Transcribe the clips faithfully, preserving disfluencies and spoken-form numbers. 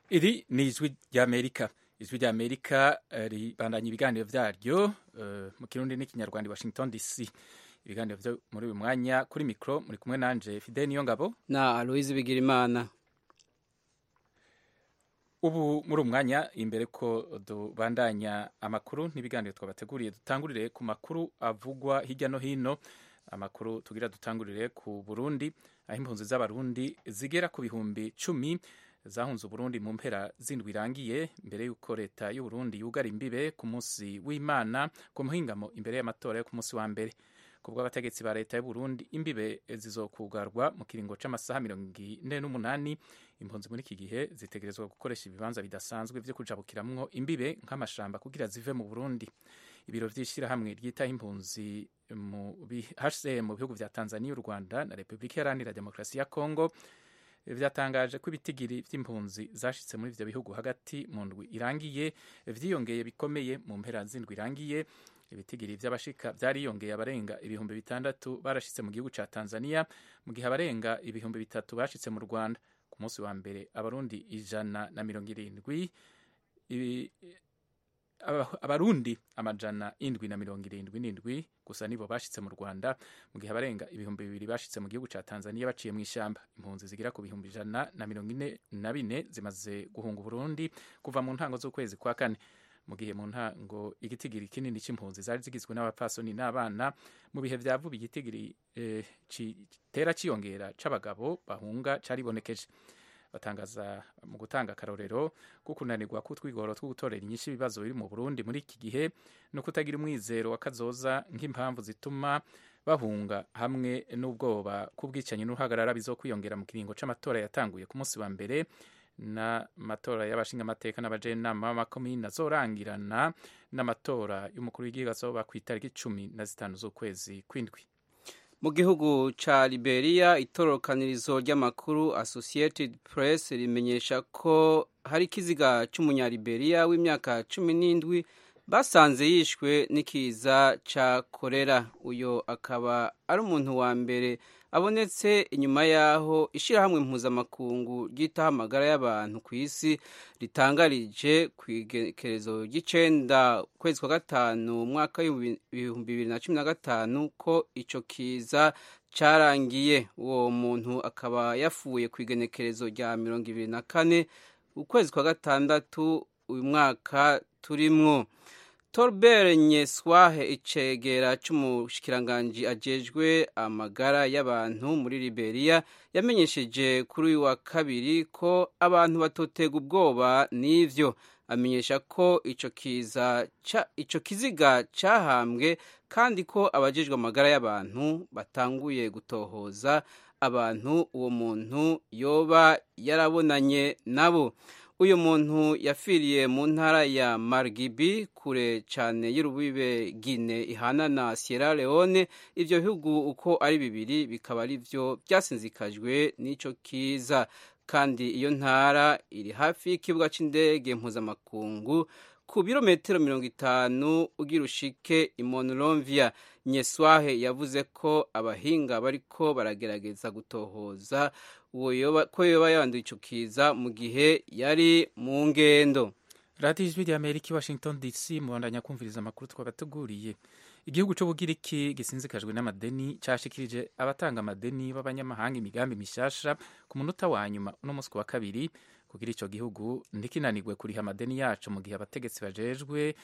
Iri ni ijwi ry'Amerika. Ijwi ry'Amerika eh, ribandanya ibiganiro vyaryo eh, mu Kirundi n'ikinyarwanda Washington D C. Ibiganiro vyo muri uyu mwanya kuri mikro muri kumwe nanje Fidel Niyongabo na Aloise Bigirimana. Ubu muri uyu mwanya imbere ko dubandanya amakuru n'ibiganiro twabateguriye, dutangurire ku makuru avugwa hirya no hino. Amakuru tugira dutangurire ku Burundi, aho impunzi z'abarundi zigera ku bihumbi cumi zahunze Uburundi mu mpera zindwi irangiye, mbere y'uko leta y'u Burundi yugara imbibe ku munsi w'Imana ku muhingamo imbere y'amatora yo ku munsi wa mbere. Kubwo abategetsi ba leta y'u Burundi, imbibe zizokugarwa mu kiringo c'amasaha mirongo ine n'umunani. Impunzi muri iki gihe zitegerezwa gukoresha ibibanza bidasanzwe vyo kujabukiramwo imbibe nk'amashamba kugira zive mu Burundi. Ibiro vy'ishirahamwe ryitaho impunzi mu H C R mu bihugu vya Tanzania, u Rwanda na Repubulika Iharanira Demokarasi ya Kongo vyatangaje ko ibitigiri vy'impunzi zashitse muri ivyo bihugu hagati mu ndwi irangiye vyiyongeye bikomeye. Mu mpera z'indwi irangiye ibitigiri vy'abashika vyariyongeye, abarenga ibihumbi bitandatu barashitse mu gihugu ca Tanzania, mu gihe abarenga ibihumbi bitatu bashitse mu Rwanda. Ku munsi wa mbere abarundi ijana na mirongo irindwi abarundi amajana indwi na mirongo irindwi n'indwi gusa nibo bashitse mu Rwanda, mu gihe abarenga ibihumbi bibiri bashitse mu gihugu ca Tanzania baciye mu ishamba. Impunzi zigira ku bihumbi ijana na mirongo ine na bine zimaze guhunga Burundi kuva mu ntango z'ukwezi kwa kane, mu gihe mu ntango igitigiri kinini c'impunzi zari zigizwe n'abapfasoni n'abana. Mu bihe vya vuba igitigiri eh, kitera ciyongera c'abagabo bahunga caribonekeje. Batangaza mu gutanga akarorero ko kunanirwa kutwigoro two gutorera inyinshi ibibazo biri mu Burundi muri iki gihe no kutagira umwizero wa kazoza nk'impamvu zituma bahunga, hamwe n'ubwoba k'ubwicanyi n'uruhagarara bizokwiyongera mu kiringo c'amatora yatanguye ku munsi wa mbere n'amatora y'abashingamateka n'abajenama b'amakomine azorangirana n'amatora y'umukuru w'igihugu azoba kw'itariki cumi na zitanu z'ukwezi kw'indwi. Mu gihugu ca Liberia, itorokanirizo ry'amakuru Associated Press rimenyesha ko hari ikiziga c'umunyaliberia w'imyaka cumi n'indwi basanze yishwe n'ikiza ca kolera. Uyo akaba ari umuntu wa mbere abonetse inyuma yaho ishirahamwe mpuzamakungu ryitaho amagara y'abantu ku isi ritangarije kw'igenekerezo ry'icenda kwezi kwa gatanu umwaka w'ibihumbi bibiri na cumi na gatanu ko ico kiza carangiye. Uwo muntu akaba yapfuye kw'igenekerezo rya mirongo ibiri na kane ukwezi kwa gatandatu uyu mwaka turimwo. Torbert Nyeswahe, icegera c'umushikiranganji ajejwe amagara y'abantu muri Liberia, yamenyesheje kuri uyu wa kabiri ko abantu batotega ubwoba n'ivyo. Amenyesha ko ico kiza ca ico kiziga cahambwe kandi ko abajejwe amagara y'abantu batanguye gutohoza abantu uwo muntu yoba yarabonanye nabo. Uyu muntu yafiriye mu ntara ya Margibi, kure cane y'urubibe Guinea ihana na Sierra Leone. Ivyo bihugu uko ari bibiri bikaba ari vyo vyasinzikajwe n'ico kiza, kandi iyo ntara iri hafi y'ikibuga c'indege mpuzamakungu ku birometero mirongo itanu ugira ushike i Monrovia. Nyeswahe yavuze ko abahinga bariko baragerageza gutohoza ko yoba yanduye ico kiza mu gihe yari mu ngendo. Radio Ijwi ry'Amerika, Washington D C, mubandanya kumviriza amakuru twabateguriye. Igihugu c'Ubugiriki gisinzikajwe n'amadeni cashikirije abatanga amadeni b'abanyamahanga imigambi mishasha ku munota wa nyuma uno musi wa kabiri kugira ico gihugu ndikinanirwe kuriha amadeni yaco, mu gihe abategetsi bajejwe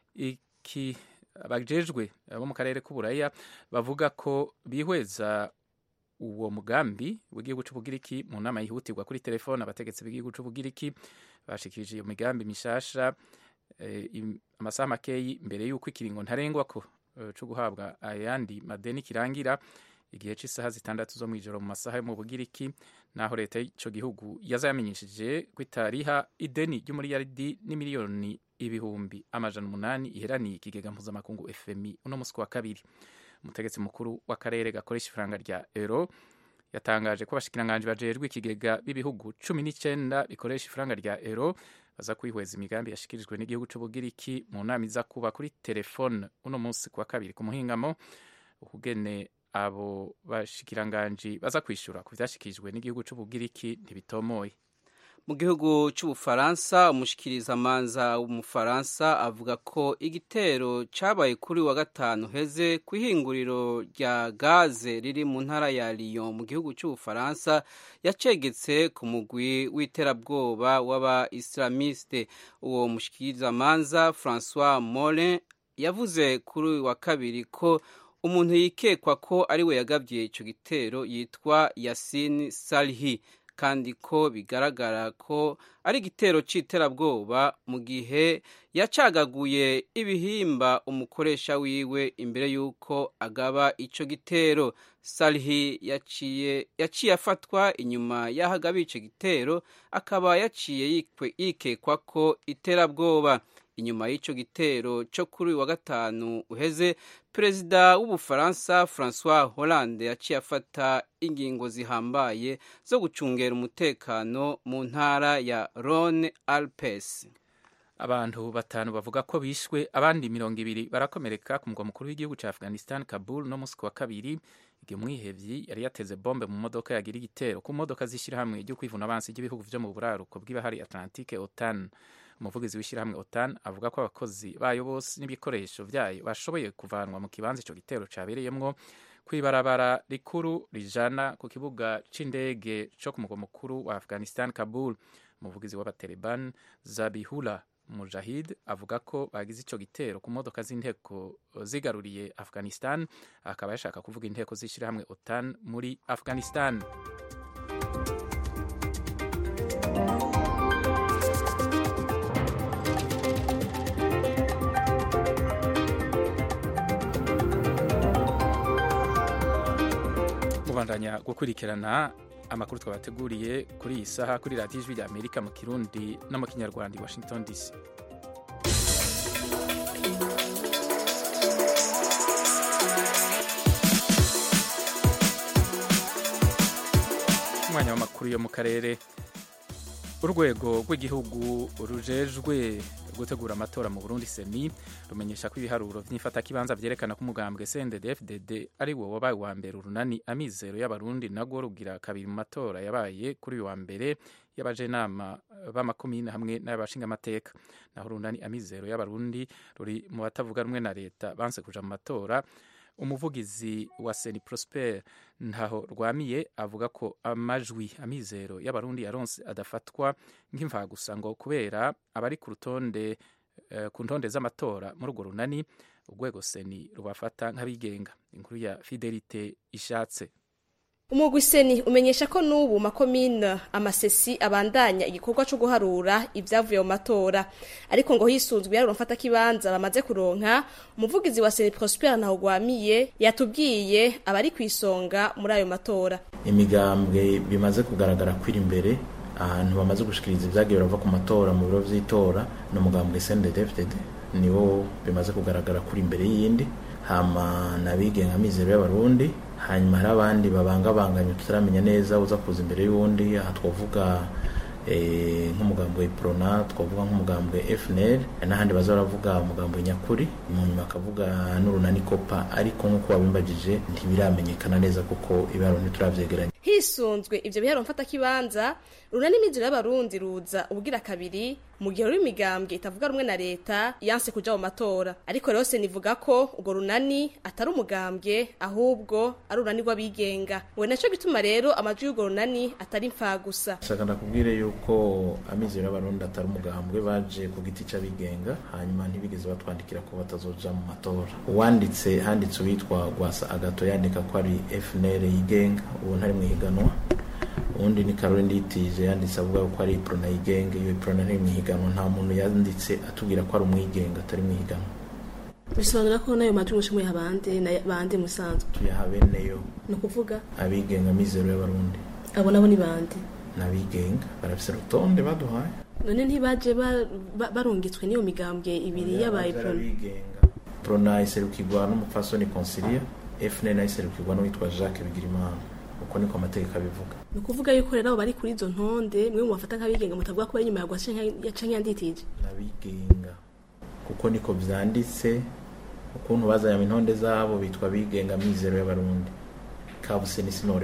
iki abajejwe abo mu karere k'Uburaya bavuga ko bihweza uwo mugambi w'igihugu c'Ubugiriki. Mu nama yihutirwa kuri telefone, abategetsi b'igihugu c'Ubugiriki bashikirije iyo migambi mishasha eh, amasaha makeyi mbere y'uko ikiringo ntarengwako eh, co guhabwa ayandi madeni kirangira igihe c'isaha zitandatu zo mw'ijoro mu masaha yo mu Bugiriki, naho leta y'ico gihugu yazamenyesheje ko itariha ideni ry'umuriyaridi n'imiliyoni ibihumbi amajana umunani iheraniye ikigega mpuzamakungu F M I uno musi wa kabiri. Umutegetsi mukuru w'akarere gakoresha ifaranga rya euro yatangaje ko abashikiranganji bajejwe ikigega b'ibihugu cumi n'icenda bikoresha ifaranga rya euro baza kwihweza imigambi yashikirijwe n'igihugu c'Ubugiriki mu nama iza kuba kuri telefone uno musi kwa kabiri ku muhingamo, ukugene abo bashikiranganji baza kwishura ku vyashikirijwe n'igihugu c'Ubugiriki ntibitomoye. mu gihugu cy'ubufaransa umushikirizamanza w'umufaransa avuga ko igitero cyabaye kuri wa gatanu heze ku ihinguriro rya gaze riri mu ntara ya Lyon mu gihugu cy'ubufaransa yacegetse ku mugwi w'iterabwoba w'aba islamiste. Uwo mushikirizamanza François Molin yavuze kuri wa kabiri ko umuntu yikekwa ko ari we yagabye icyo gitero yitwa Yassine Salhi, kandi ko bigaragara ko ari igitero c'iterabwoba mu gihe yacagaguye ibihimba umukoresha wiwe imbere y'uko agaba ico gitero. Salhi yaciye yaciye afatwa inyuma y'ahagabi ico gitero, akaba yaciye yikekwa ko iterabwoba. Inyuma y'ico gitero cyo kuri wa gatanu uheze, perezida w'ubufaransa François Hollande yaciye afata ingingo zihambaye zo gucungera umutekano mu ntara ya Rhône-Alpes. Abantu batanu bavuga ko bishwe, abandi mirongo ibiri barakomereka ku mugwa mukuru w'igihugu ca Afghanistan Kabul no musi wa kabiri, igihe umwihevyi yari yateze bombe mu modoka yagira igitero ku modoka z'ishirahamwe ryo kwivuna abansi ry'ibihugu vyo mu buraruko bw'ibahari Atlantique OTAN. Umuvugizi w'ishirahamwe OTAN avuga ko abakozi bayo bose n'ibikoresho vyayo bashoboye kuvanwa mu kibanza ico gitero cabereyemwo kw'ibarabara rikuru rijana ku kibuga c'indege co ku mugwa mukuru wa Afghanistan Kabul. Umuvugizi w'abataliban Zabihullah Mujahid avuga ko bagize ico gitero ku modoka z'inteko zigaruriye Afghanistan, akaba yashaka kuvuga inteko z'ishirahamwe OTAN muri Afghanistan. Mubandanya gukurikirana amakuru twabateguriye kuri iyi saha kuri radiyo ijwi rya Amerika mu Kirundi no mu Kinyarwanda i Washington D C. Umwanya w'amakuru yo mu karere. Urwego rw'igihugu rujejwe gutegura amatora mu Burundi seni rumenyesha ko ibiharuro vy'ifatakibanza vyerekana ko umugambwe C N D D F D D ari wo wabaye wa mbere urunani amizero y'abarundi nagwo rugira kabiri mu matora yabaye kuri uyu wa mbere y'abajenama b'amakomine hamwe n'abashinga amateka. Naho urunani amizero y'abarundi ruri mu batavuga rumwe na leta banse kuja mu matora. Umuvugizi wa Seni Prosper ntaho rwamiye avuga ko amajwi amizero y'abarundi yaronse adafatwa nk'imva gusa ngo kubera abari ku rutonde uh, ku ntonde z'amatora muri urwo runani urwego Seni rubafata nk'abigenga. Inkuru ya Fidelite Ishatse. Umugwi Seni umenyesha ko n'ubu makomine amasesi abandanya igikorwa cyo guharura ivyavuye mu matora, ariko ngo hisunzwe yari mfata kibanza bamaze kuronka. Umuvugizi wa Seni Prosper ntaho gwamiye yatubwiye abari kwisonga muri ayo matora. Imigambwe bimaze kugaragara kwiri imbere ahantu bamaze gushikiriza ivyagiye bava ku matora mu biro vy'itora no mugambwe C N D D F D D niwo bimaze kugaragara kuri imbere y'indi, hama nabigenga amizero y'abarundi. Hanyuma hari abandi babangabanganye tutaramenya neza uza kuza imbere y'undi. Aha twavuga eh, nk'umugambwe Prona, twavuga nk'umugambwe F N L, n'ahandi baza baravuga umugambwe Nyakuri, mu nyuma akavuga n'urunani Kopa, ariko nk'uko wabimbagije ntibiramenyekana neza kuko ibaro ntituravyegeranya. Hisunzwe ivyo biharo mfata kibanza runani imizero y'abarundi ruza ubugira kabiri mu gihe ruri imigambwe itavuga rumwe na leta yanse kuja mu matora, ariko rero se nivuga ko urwo runani atari umugambwe ahubwo ari urunani rw'abigenga. We naco bituma rero amajwi y'urwo runani atari mfa gusa. Shaka ndakubwire yuko amizero y'abarundi atari umugambwe, baje ku giti c'abigenga hanyuma ntibigeze batwandikira ko batazoja mu matora. Uwanditse handitse witwa Gwasa Agato yandika ko ari F N L yigenga, ubu ntari mwihiganwa. Undi ni Caroline Nditije yanditse avuga ko ari Prona yigenga, iyo Prona ntari mwihiganwa. Nta muntu yanditse atubwira ko ari umwigenga atari mwihiganwa. Bisobanura ko nayo majwi mushimwe habande na bande musanzwe tuyahabeneyo no kuvuga abigenga amizero y'abarundi. Abo nabo ni bande? Nabigenga barafise rutonde baduhaye. None ntibaje barungitswe niyo migambwe ibiri yabaye Prona. Prona iserukirwa n'umupfasoni Consilia, F N L iserukirwa n'uwitwa Jacques Bigirimana. Uko niko amategeko abivuga. Ni kuvuga yuko rero abo bari kuri izo ntonde mwe mubafata nk'abigenga mutavuga ko bari nyuma ya Gwasa canke yanditije. Nabigenga kuko niko vyanditse, ukuntu bazanya intonde zabo bitwa bigenga amizero y'abarundi. Kabuse ni Sinorenza.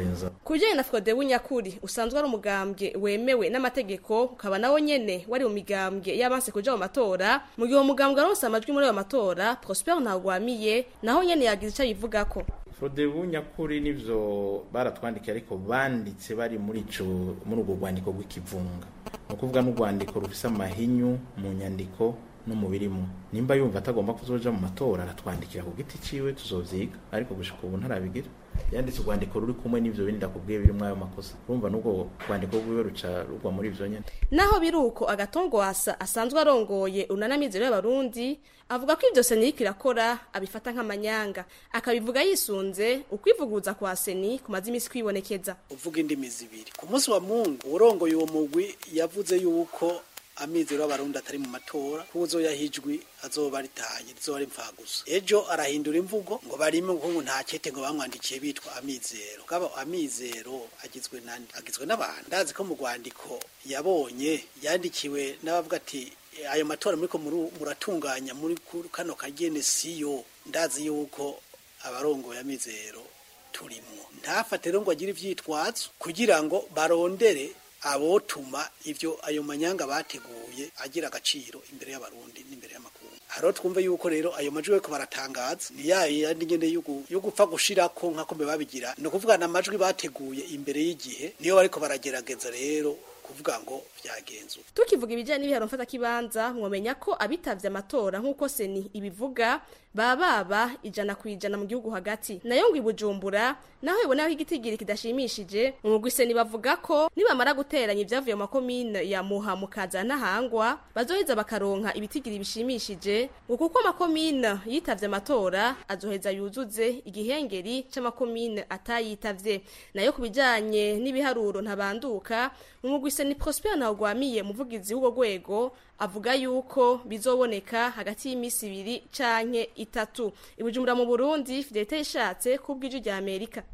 Kujanye na Frodebu nyakuri usanzwe ari umugambwe wemewe n'amategeko ukaba nawo nyene wari mu migambwe y'abanse kuja mu matora mu gihe umugambwe aronse amajwi muri ayo matora Prosper Ntagwamiye naho nyene yagize ico yivugako. Frodebu nyakuri nivyo baratwandikiye ariko banditse bari muri ico muri urwo rwandiko rw'ikivunga no kuvuga n'urwandiko rufise amahinyu mu nyandiko no mu birimo nimba yumva atagomba kuzoja mu matora aratwandikira ku giti ciwe tuzovyiga ariko gushika ubu ntarabigira yanditse urwandiko ruri kumwe n'ivyo bindi ndakubwiye biri mwayo makosa urumva n'ubwo rwandiko rwiwe ruca rugwa muri ivyo nyene. Naho biruko Agatongwasa asanzwe arongoye unanamizero y'abarundi avuga ko ivyo seni irakora abifata nk'amanyanga akabivuga yisunze ukwivuguruza kwa seni kumaze imisi kwibonekeza. Uvuga indimi zibiri ku munsi wa Mungu urongoye uwo mugwi yavuze yuko amizero y'abarundi atari mu matora kuzo yahijwi azoba ritaye rizoba rimfagusa. Ejo arahindura imvugo ngo barime ngo nta cete ngo bamwandikiye bitwa amizero. Kaba amizero agizwe nandi agizwe n'abantu ndazi ko mu rwandiko yabonye yandikiwe n'abavuga ati ayo matora muri ko muratunganya muri kano kagene siyo ndazi yuko abarongo ya mizero turimo ntafate ngo agira ivyitwazo kugira ngo barondere abotuma ivyo ayo manyanga bateguye agira agaciro imbere y'abarundi n'imbere y'amakungu. Haro twumve yuko rero ayo majwi ko baratangaza ni yayi yandi nyene yo gupfa gushirako nkako mbe babigira no kuvugana amajwi bateguye imbere y'igihe niyo bariko baragerageza rero kuvuga ngo vyagenze. Tukivuga ibijanye n'ibiharo mfata kibanza mwomenya ko abitavye amatora nkuko seni ibivuga bababa ijana kwijana mu gihugu hagati nayo ngo ibujumbura naho ibona ko igitigiri kidashimishije mu mugwi seni bavuga ko nibamara guteranya ivyavuye mu makomine ya Muha mukaza nahangwa bazoheza bakaronka ibitigiri bishimishije kuko amakomine yitavye amatora azoheza yuzuze igihengeri c'amakomine atayitavye. Nayo kubijanye n'ibiharuro ntabanduka mu mugwi seni Prosper Ntagwamiye muvugizi w'ugo gwego avuga yuko bizoboneka hagati y'imisi ibiri canke itatu. Ibujumbura mu Burundi Fidelite ishatse kubw'iju rya Amerika.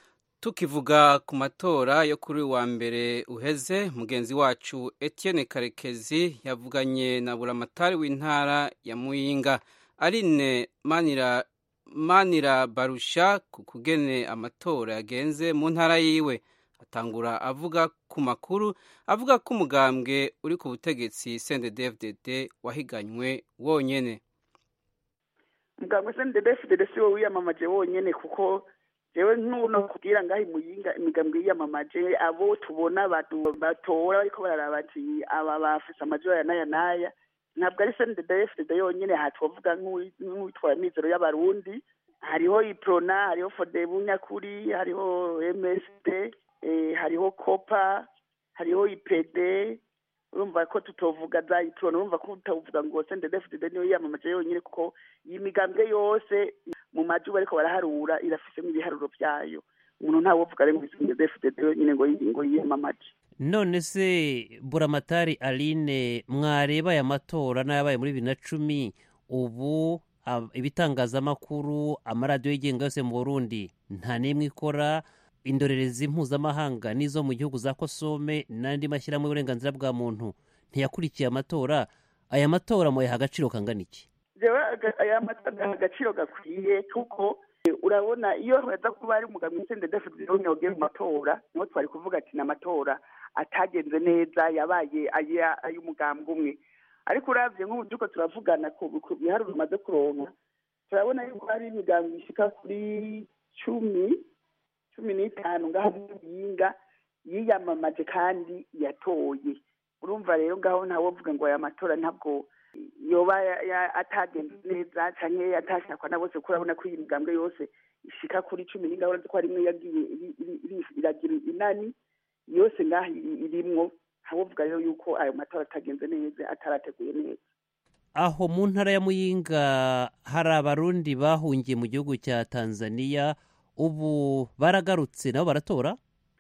Tukivuga ku matora yo kuri wa mbere uheze mugenzi wacu Etienne Karekezi yavuganye na buramatari w'intara ya Muyinga Aline Manira Manira Barusha kugene amatora yagenze mu ntara yiwe. Atangura avuga ku makuru avuga ko umugambwe uri ku butegetsi C N D D F D D wahiganywe wonyene. Umugambwe C N D D F D D siwo wiyamamaje wonyene kuko jewe ntuno kugira ngahi Muyinga imigambwe yiyamamaje abo tubona batora ariko bararabati aba bafise amajwi ya naya naya ntabwo ari C N D D F D D yonyene hatwovuga nk'uwitwa mizero y'abarundi hariho Iprona hariho Frodebu nyakuri hariho M S D eh hariho Kopa hariho I P D urumva ko tutovuga za Iprona urumva ko utavuga ngo C N D D F D D niyo yamamaje yonyine kuko imigambwe yose mu majwi bariko baraharura irafise mu biharuro byayo umuntu ntawo vuga ngo C N D D F D D yonyine ngo ngo yiyamamaje. None se buramatari Aline mwareba ya matora n'abaye muri bibiri na cumi ubu ibitangazamakuru amaradiyo yigenga yose mu Burundi nta nimwe ikora indorerezi mpuzamahanga nizo mu gihugu za Kosome n'andi mashyirahamwe y'uburenganzira bwa muntu ntiyakurikiye amatora. Aya matora mu agaciro kangana iki? Jewe aya matora agaciro gakwiye kuko urabona iyo baza kuba ari umugambwe C N D D F D D yogiye mu matora no twari kuvuga ati na matora atagenze neza yabaye ay'umugambwe umwe ariko uravye nk'ubuduko turavugana ku biharuro bimaze kuronka turabona yuko hari imigambwe ishika kuri cumi cumi n'itanu ngaho Muyinga yiyamamaje kandi yatoye. Urumva rero ngaho ntawo vuga ngo aya matora ntabwo yoba atagenze neza canke atashakwa na bose kurabona ko imigambwe yose ishika kuri cumi n'ingaho ko ari imwe yagiye iragira inani yose ngaho irimwo ntawo vuga rero yuko ayo matora atagenze neza atarateguye neza. Aho mu ntara ya Muyinga hari abarundi bahungiye mu gihugu cya Tanzania ubu baragarutse nabo baratora?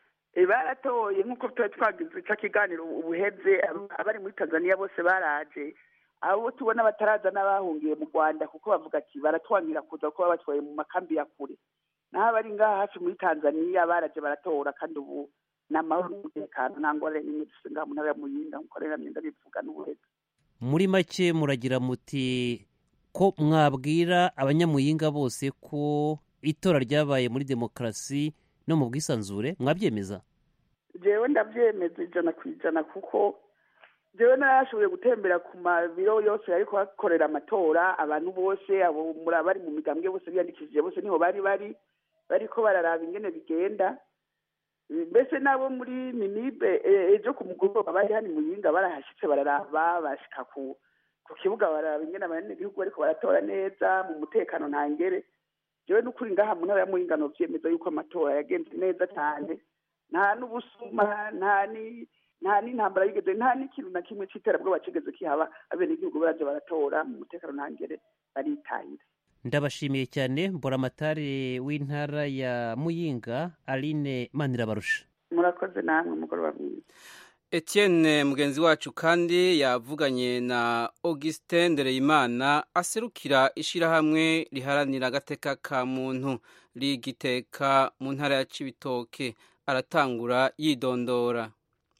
E baratoye nkuko twa twagize cyo kiganiro ubuheze abari muri Tanzania bose baraje abo tubona bataraza n'abahungiye mu Rwanda kuko bavuga ati baratwangira kuza kuba batwaye mu makambi ya kure naho bari ngaha hafi muri Tanzania baraje baratora kandi ubu n'amahoro n'umutekano ntangore n'imisi ngaha mu ntara ya Muyinga nkorera myenda bivuga n'ubuheze. Muri make muragira muti ko mwabwira abanyamuyinga bose ko itora ryabaye muri demokrasi no mu bwisanzure mwabyemeza? jewe ndavyemeza ijana ku ijana kuko jewe narashoboye gutembera ku mabiro yose ariko hakorera amatora, abantu bose abo bari mu migambwe bose biyandikishije bose niho bari bari bariko bararaba ingene bigenda. Mbese nabo muri minibe ejo ku mugoroba bari hani Muyinga barahashitse bararaba bashika ku ku kibuga bararaba ingene abanyagihugu bariko baratora neza mu mutekano ntangere. Jewe n'ukuri ngaha mu ntara ya Muyinga no vyemeza yuko amatora yagenze neza cyane, nta n'ubusuma nta ni nta n'intambara yigeze nta n'ikintu na kimwe c'iterabwoba kigeze kihaba, abenegihugu baraje baratora mu mutekano ntangere baritahira. Ndabashimiye cyane Mburamatari w'intara ya Muyinga Aline Manirabarusha. Murakoze namwe mugoroba mwiza. Etienne mugenzi wacu kandi yavuganye na Augustin Ndereyimana aserukira ishirahamwe riharanira agateka ka muntu rigiteka mu ntara ya Cibitoke, aratangura yidondora.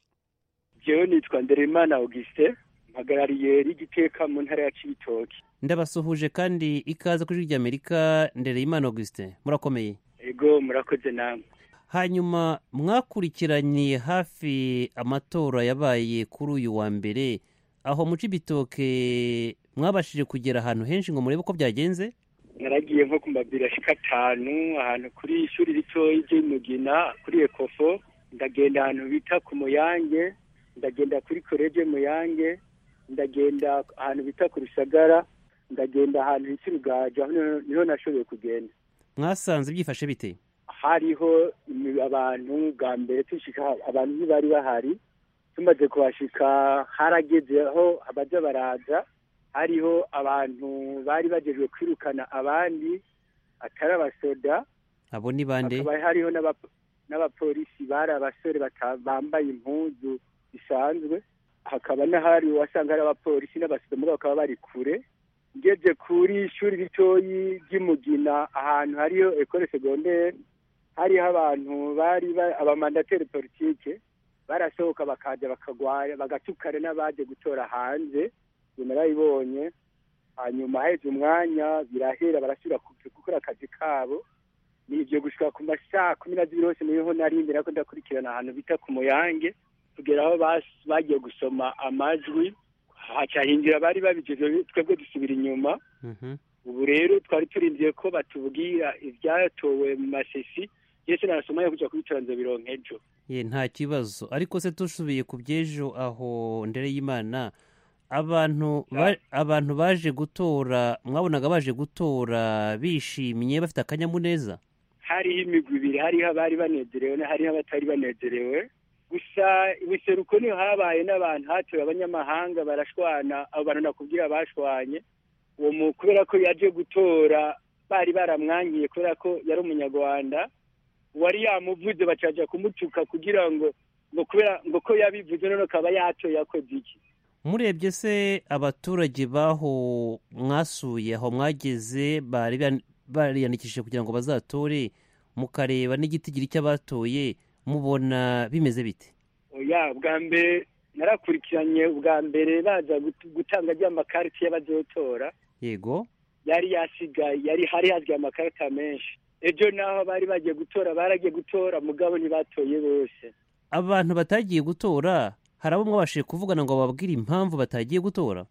Jewe nitwa Ndereyimana Augustin, mpagarariye rigiteka mu ntara ya Cibitoke. Ndabasuhuje kandi ikaze kuri ry'Amerika. Ndereyimana Augustin, murakomeye? Ego murakoze namwe. Hanyuma mwakurikiranye hafi amatora yabaye kuri uyu wa mbere, aho mu Cibitoke mwabashije kugera ahantu henshi ngo murebe uko byagenze? Naragiye nko ku mabiro ashika atanu ahantu kuri ishuri ritoyi ry'Imugina kuri Ekofo, ndagenda ahantu bita ku Muyange, ndagenda kuri Koleje Muyange, ndagenda ahantu bita ku Rusagara, ndagenda ahantu hisi Rugaja, niho nashoboye kugenda. Mwasanze byifashe bite? Hariho abantu bwa mbere tushika abantu bari bahari, tumaze kuhashika haragezeho abaja baraza, hariho abantu bari bagejwe kwirukana abandi atari abasoda. Abo ni bande? Hakaba hariho n'abapolisi bari abasore bambaye impuzu bisanzwe, hakaba n'ahari wasanga hari abapolisi n'abasoda muri bakaba bari kure. Ngeze kuri ishuri ritoyi ry'Imugina ahantu hariho école secondaire, hariho abantu bari abamandateri politike barasohoka bakaja bakagwaya bagatukana n'abaje gutora hanze, narayibonye. Hanyuma heze umwanya birahera barasubira gukora akazi kabo, nivyo gushika ku masaha kumi na zibiri hose niho narindira ko ndakurikirana ahantu bita ku Muyange kugera aho bagiye gusoma amajwi, haca hinjira bari babijeje twebwe dusubira inyuma. Ubu rero twari turindiye ko batubwira ivyatowe mu masesi, yese narasoma yo kuja kwitonze bironke ejo. Ye nta kibazo, ariko se tusubiye ku byejo aho Ndereyimana, abantu ba, abantu baje gutora mwabonaga baje gutora bishimye bafite akanyamuneza? Hariho imigwi ibiri, hariho abari banezerewe na hariho abatari banezerewe. Gusa ibiseruko niho habaye n'abantu hatoye abanyamahanga barashwana, abo bantu nakubwira bashwanye. Uwo mu kubera ko yaje gutora bari baramwangiye kubera ko yari umunyarwanda, wari yamuvuze bacaja kumutuka kugira ngo ngo kubera ngo ko yabivuze none akaba yatoye yakoze iki. Murebye se abaturage baho mwasuye aho mwageze bari bariyandikishije kugira ngo bazatore, mukareba n'igitigiri cy'abatoye, mubona bimeze bite? Oya, bwa mbere narakurikiranye ubwa mbere baza gutanga ry'amakarita y'abazotora. Yego. Yari yasigaye, yari hari hazwi amakarita menshi. Ejo naho bari bagiye gutora baragiye gutora mugabo ntibatoye bose. Abantu batagiye gutora hari abo mwabashije kuvugana ngo bababwire impamvu batagiye gutora?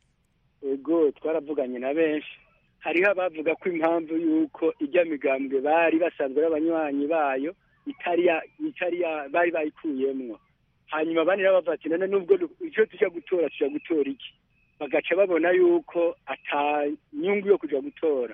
Ego twaravuganye na benshi, hariho abavuga ko impamvu yuko ijya migambwe bari basanzwe n'abanywanyi bayo itariya itariya bari bayikuyemwo. Hanyuma bane n'abavati none nubwo icyo tujya gutora tujya gutora iki, bagaca babona yuko ata nyungu yo kuja gutora.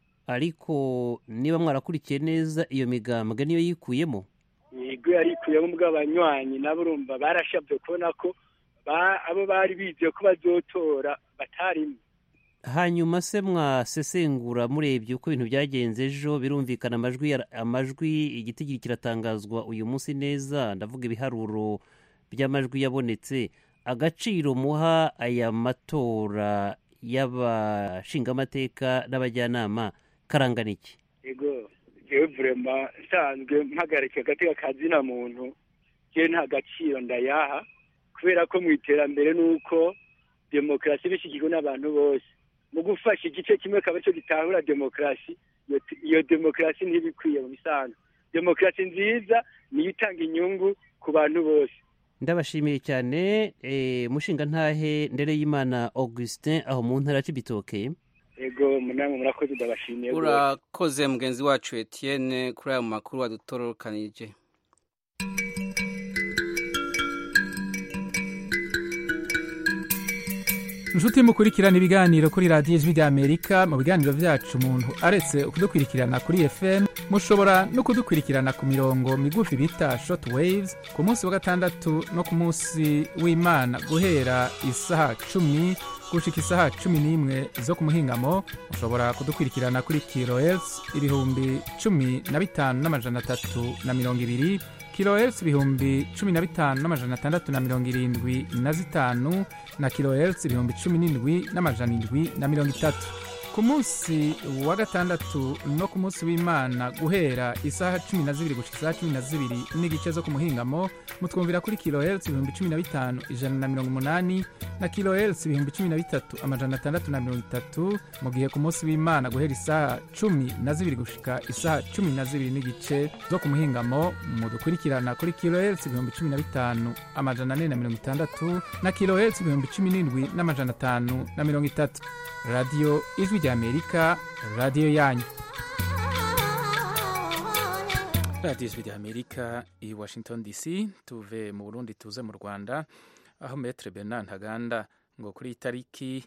Ariko niba mwarakurikiye neza iyo migambwe niyo yikuyemo? Yego yarikuyemo bw'abanywanyi nabo urumva barashabye kubona ko abo bari bize ko bazotora batarimo. Hanyuma se mwasesengura murebye uko ibintu byagenze ejo, birumvikana amajwi amajwi igitigiri kiratangazwa uyu munsi neza, ndavuga ibiharuro by'amajwi yabonetse. Agaciro muha aya matora y'abashingamateka n'abajyanama karangana iki? Yego jewe vraiment nsanzwe mpagarika agateka kazina muntu, je nta gaciro ndayaha kubera ko mu iterambere nuko demokrasi bishikirwa n'abantu bose. Mu gufasha igice kimwe kaba cyo gitahura demokrasi, iyo demokrasi ntibikwiye mu bisanzwe. demokarasi nziza niyo itanga inyungu ku bantu bose. ndabashimiye cyane eh, mushinga ntahe Ndereyimana Augustin aho mu ntara y'Ibitoke. Ego munamwe murakoze ndabashimiye. Urakoze mugenzi wacu Etienne kuri aya makuru wadutorokanije. Nshuti mukurikirana ibiganiro kuri radiyo ijwi ry'Amerika. Mu biganiro byacu umuntu aretse kudukurikirana kuri F M mushobora no kudukurikirana ku mirongo migufi bita short waves ku munsi wa gatandatu no ku munsi w'Imana guhera isaha cumi gushika isaha cumi n'imwe zo ku muhingamo. Mushobora kudukurikirana kuri kilohertz ibihumbi cumi na bitanu n'amajana atatu na mirongo ibiri, kilohertz ibihumbi cumi na bitanu n'amajana atandatu na mirongo irindwi na zitanu na kilohertz ibihumbi cumi n'indwi n'amajana indwi na mirongo itatu. Ku munsi wa gatandatu no ku munsi w'Imana guhera isaha cumi na zibiri gushika isaha cumi na zibiri n'igice zo ku muhingamo mutwumvira kuri kilohertz ibihumbi cumi na bitanu ijana na mirongo umunani na kilohertz ibihumbi cumi na bitatu amajana atandatu na mirongo itatu, mu gihe ku munsi w'Imana guhera isaha cumi na zibiri gushika isaha cumi na zibiri n'igice zo ku muhingamo mudukurikirana kuri kilohertz ibihumbi cumi na bitanu amajana ane na mirongo itandatu na kilohertz ibihumbi cumi n'indwi n'amajana atanu na mirongo itatu. Radio Ijwi ry'Amerika, radio yanyu. Radio Ijwi ry'Amerika i Washington D C. Tuve mu Burundi tuze mu Rwanda aho Maître Bernard Ntaganda ngo kuri itariki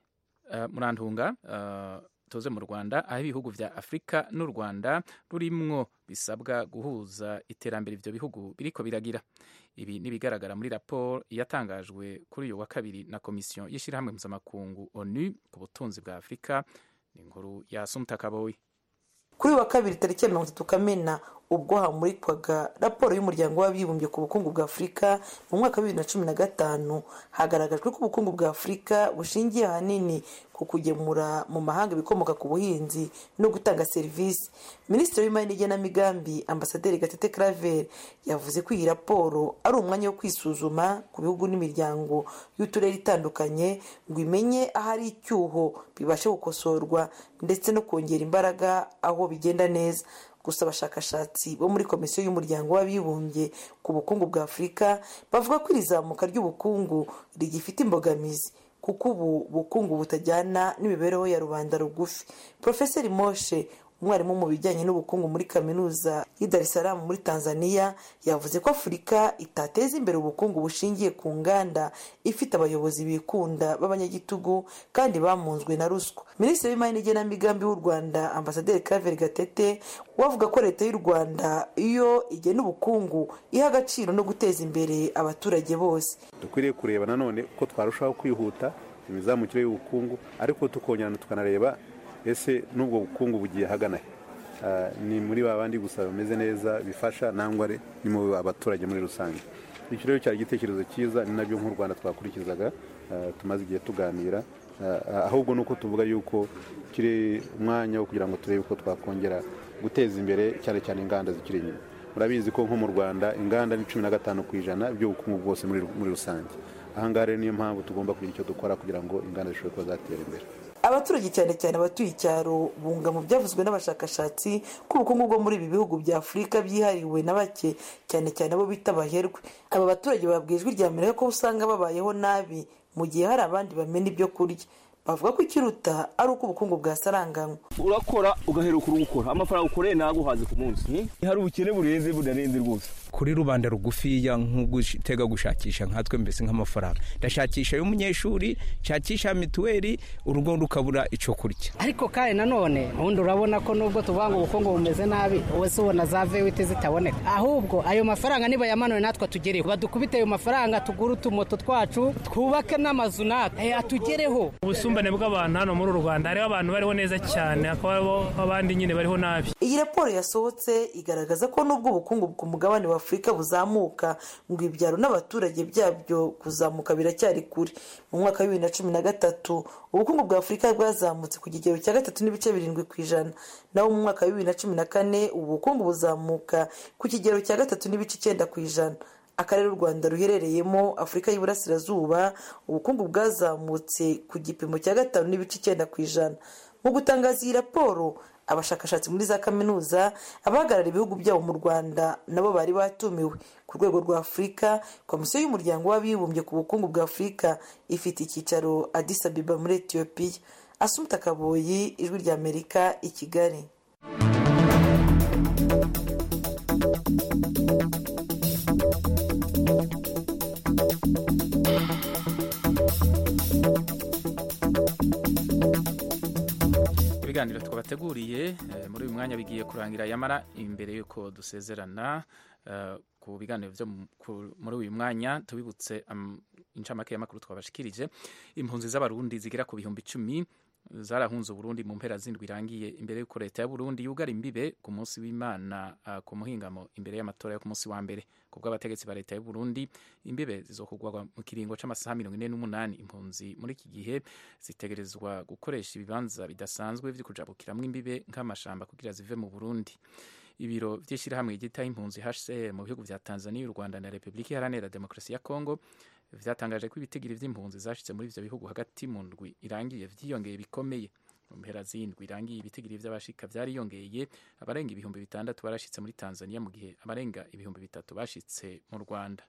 uh, murantunga uh, tuze mu Rwanda aho ibihugu vya Afrika n'u Rwanda rurimwo bisabwa guhuza iterambere ivyo bihugu biriko biragira. Ibi nibigaragara muri raporo yatangajwe kuri uyu wa kabiri na komisiyo y'ishirahamwe mpuzamakungu ONU ku butunzi bwa Afrika. Ni inkuru ya Sumta Kaboyi. Kuri uyu wa kabiri tariki ya mirongo itatu Kamena ubwo hamurikwaga raporo y'umuryango w'abibumbye ku bukungu bwa Afrika mu mwaka wa bibiri na cumi na gatanu, hagaragajwe ko ubukungu bwa Afrika bushingiye ahanini ku kugemura mu mahanga ibikomoka ku buhinzi no gutanga serivisi. Minisitiri w'Imari n'Igenamigambi Ambasaderi Gatete Claver yavuze ko iyi raporo ari umwanya wo kwisuzuma ku bihugu n'imiryango y'uturere itandukanye ngo imenye ahari icyuho bibashe gukosorwa ndetse no kongera imbaraga aho bigenda neza. Gusa abashakashatsi bo muri komisiyo y'umuryango w'abibumbye ku bukungu bwa Afrika bavuga ko irizamuka ry'ubukungu rigifite imbogamizi kuko ubu bukungu butajyana n'imibereho ya rubanda rugufi. Professor Moshe, umwarimu mu bijyanye n'ubukungu muri kaminuza y'i Dar es Salaam muri Tanzania, yavuze ko Afrika itateza imbere ubukungu bushingiye ku nganda ifite abayobozi bikunda b'abanyagitugu kandi bamunzwe na ruswa. Minisitiri w'Imari n'Igenamigambi w'u Rwanda Ambasaderi Claver Gatete wavuga ko leta y'u Rwanda iyo igena ubukungu iha agaciro no guteza imbere abaturage bose. Dukwiriye kureba nanone ko twarushaho kwihuta imizamukire y'ubukungu, ariko tukongera tukanareba ese nubwo bukungu bugiye hagana uh, ni muri babandi gusa bameze neza bifasha nangwa ni mu abaturage muri rusange. Icyo rero cyari igitekerezo cyiza, ni nabyo nk'u Rwanda twakurikizaga uh, tumaze igihe tuganira, uh, ahubwo nuko tuvuga yuko kiri umwanya wo kugira ngo turebe uko twakongera guteza imbere cyane cyane inganda zikiri inyuma. Murabizi ko nko mu Rwanda inganda ni cumi na gatanu ku ijana by'ubukungu bwose muri muri rusange. Ahangaha rero niyo mpamvu tugomba kugira icyo dukora kugira ngo inganda zishobore kuba zatera imbere. Abaturage cyane cyane abatuye icyaro bunga mu byavuzwe n'abashakashatsi ko ubukungu bwo muri ibi bihugu bya Afrika byihariwe na bake cyane cyane abo bita abaherwe. Aba baturage babwiye Ijwi ry'Amerika ko usanga babayeho nabi mu gihe hari abandi bamena ibyo kurya. Bavuga ko ikiruta ari uko ubukungu bwasaranganywe. Urakora ugaheruka urugukora amafaranga ukoreye naguhaze ku munsi. Hari ubukene burenze budarenze rwose. Kuri rubanda rugufiya nk'ugutega gushakisha nkatwe mbese nk'amafaranga, ndashakisha y'umunyeshuri, shakisha mituweli, urugo rukabura ico kurya. Ariko kae nanone undi urabona ko nubwo tuvanga ubukungu bumeze nabi wese ubona za vewite zitaboneka, ahubwo ayo mafaranga niba yamanwe natwe tugereho, badukubite ayo mafaranga tugura utumoto twacu twubake n'amazu natwe atugereho. Ubusumbane bw'abantu hano muri Rwanda hariho abantu bariho neza cyane, akaba abandi nyine bariho nabi. Iyi raporo yasohotse igaragaza ko nubwo ubukungu ku mugabane wa Afrika buzamuka ngo ibyaro n'abaturage byabyo kuzamuka biracyari kure. Mu mwaka wa bibiri na cumi na gatatu ubukungu bwa Afrika bwazamutse ku kigero cya gatatu n'ibice birindwi ku ijana, naho mu mwaka wa bibiri na cumi na kane ubukungu buzamuka ku kigero cya gatatu n'ibice icyenda ku ijana. Akarere u Rwanda ruherereyemo Afrika y'Iburasirazuba ubukungu bwazamutse ku gipimo cya gatanu n'ibice icyenda ku ijana. mu gutangaza iyi raporo abashakashatsi muri za kaminuza abahagarara ibihugu byabo mu Rwanda nabo bari batumiwe. Ku rwego rwa Afurika, komisiyo y'umuryango w'abibumbye ku bukungu bwa Afurika ifite icyicaro Addis Ababa muri Ethiopia. Asumta Kaboyi, Ijwi rya Amerika, i Kigali. ibiganiro twabateguriye muri uyu mwanya bigiye kurangira, yamara imbere yuko dusezerana ku biganiro byo muri uyu mwanya tubibutse incamake y'amakuru twabashikirije. Impunzi z'abarundi zigera ku bihumbi icumi zarahunze Burundi mu mpera z'indwi irangiye imbere y'uko leta ya Burundi yugara imbibe ku munsi w'Imana uh, ku muhingamo imbere y'amatora yo ku munsi wa mbere. Kubwo abategetsi ba leta ya Burundi, imbibe zizokugwa mu kiringo c'amasaha mirongo ine n'umunani. Impunzi muri iki gihe zitegerezwa gukoresha ibibanza bidasanzwe vyo kujabukiramwo imbibe nk'amashamba kugira zive mu Burundi. Ibiro vy'ishirahamwe ryitaho impunzi H C R mu bihugu vya Tanzania, u Rwanda na Republika Iharanira Demokarasi ya Kongo vyatangaje ko ibitigiri vy'impunzi zashitse muri ivyo bihugu hagati mu ndwi irangiye vyiyongeye bikomeye. Mu mpera z'indwi irangiye ibitigiri vy'abashika vyariyongeye, abarenga ibihumbi bitandatu barashitse muri Tanzania mu gihe abarenga ibihumbi bitatu bashitse mu Rwanda.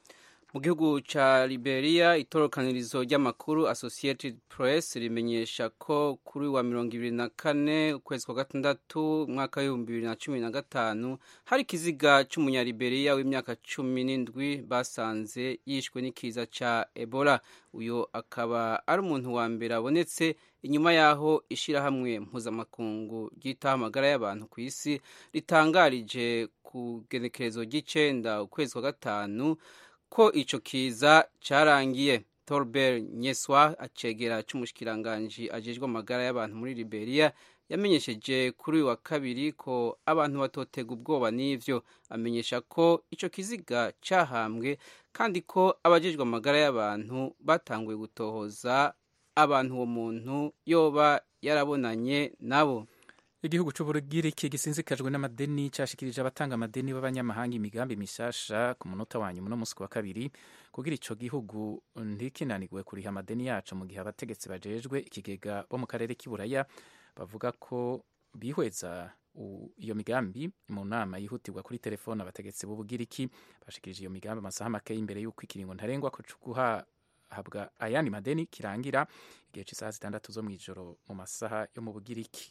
Mu gihugu ca Liberia, itorokanirizo ry'amakuru Associated Press rimenyesha ko kuri wa mirongo ibiri na kane ukwezi kwa gatandatu mwaka w'ibihumbi bibiri na cumi na gatanu hari ikiziga c'umunyaliberia w'imyaka cumi n'indwi basanze yishwe n'ikiza ca Ebola. Uyo akaba ari umuntu wa mbere abonetse inyuma yaho ishirahamwe mpuzamakungu ryitaho amagara y'abantu ku isi ritangarije ku genekerezo ry'icenda ukwezi kwa gatanu ko ico kiza carangiye. Tolbert Nyeswa, acegera c'umushikiranganji ajejwe amagara y'abantu muri Liberia, yamenyesheje kuri wa kabiri ko abantu batotega ubwoba n'ivyo. Amenyesha ko ico kiziga cahambwe kandi ko abajejwe amagara y'abantu batanguye gutohoza abantu uwo muntu yoba yarabonanye nabo. Igihugu c'Ubugiriki gisinzikajwe n'amadeni cashikirije abatanga amadeni b'abanyamahanga imigambi mishasha ku munota wa nyuma no musi wa kabiri kugira ico gihugu ntikinanirwe kuriha amadeni yaco, mu gihe abategetsi bajejwe ikigega bo mu karere k'Iburaya bavuga ko bihweza iyo migambi mu nama yihutirwa kuri telefone. Abategetsi b'Ubugiriki bashikirije iyo migambi amasaha make imbere y'uko ikiringo ntarengwa ko guha habwa ayandi madeni kirangira igihe c'isaha zitandatu zo mw'ijoro mu masaha yo mu Bugiriki.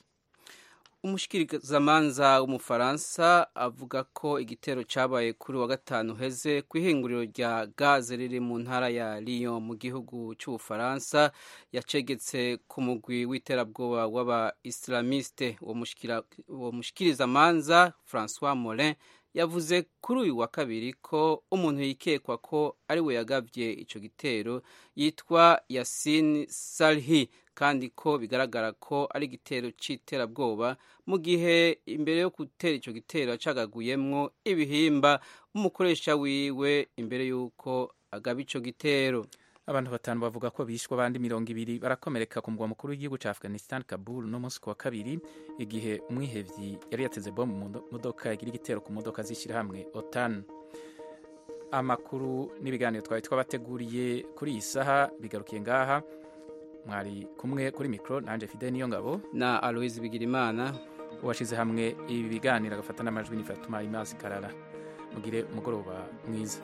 Umushikirizamanza w'Umufaransa avuga ko igitero cabaye kuri wa gatanu heze kw'ihinguriro rya gaze riri mu ntara ya Lyon mu gihugu c'Ubufaransa yacegetse ku mugwi w'iterabwoba w'aba Islamiste. Uwo mushikirizamanza François Molin yavuze kuri uyu wa kabiri ko umuntu yikekwa ko ari we yagavye ico gitero yitwa Yassine Salhi, kandi ko bigaragara ko ari igitero c'iterabwoba mu gihe imbere yo gutera ico gitero acagaguyemwo ibihimba umukoresha wiwe imbere y'uko agaba ico gitero. Abantu batanu bavuga ko bishwe, abandi mirongo ibiri barakomereka ku mugwa mukuru w'igihugu ca Afghanistan Kabul no musi wa kabiri igihe umwihevyi yari yateze bombe mu modoka yagira igitero ku modoka z'ishirahamwe OTAN. Amakuru n'ibiganiro twari twabateguriye kuri iyi saha bigarukiye ngaha. Mwari kumwe kuri mikro nanje Fidel Niyongabo na Aloise Bigirimana. Uwashize hamwe ibi biganiro agafata n'amajwi ni Fatuma Imazi Karara. Mugire umugoroba mwiza.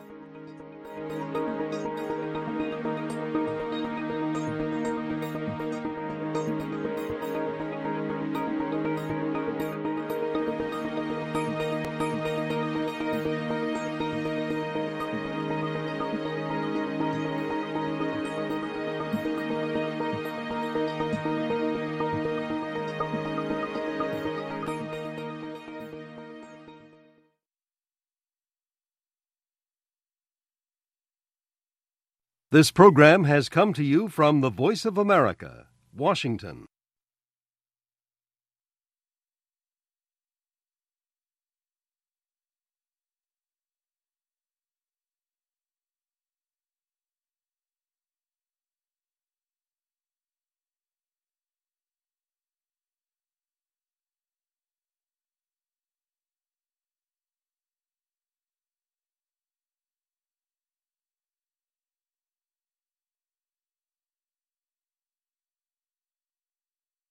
This program has come to you from the Voice of America, Washington.